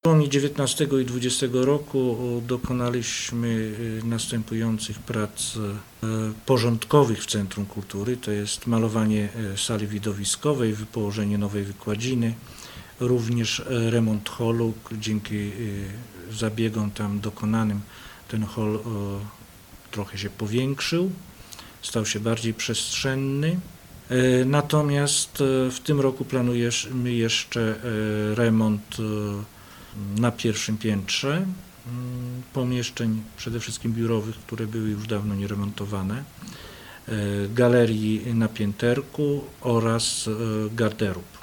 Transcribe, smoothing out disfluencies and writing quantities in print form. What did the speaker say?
przełomie 19 i 20 roku dokonaliśmy następujących prac porządkowych w Centrum Kultury, to jest malowanie sali widowiskowej, wypołożenie nowej wykładziny, również remont holu. Dzięki zabiegom tam dokonanym ten hol trochę się powiększył, stał się bardziej przestrzenny. Natomiast w tym roku planujemy jeszcze remont na pierwszym piętrze pomieszczeń, przede wszystkim biurowych, które były już dawno nieremontowane, galerii na pięterku oraz garderób.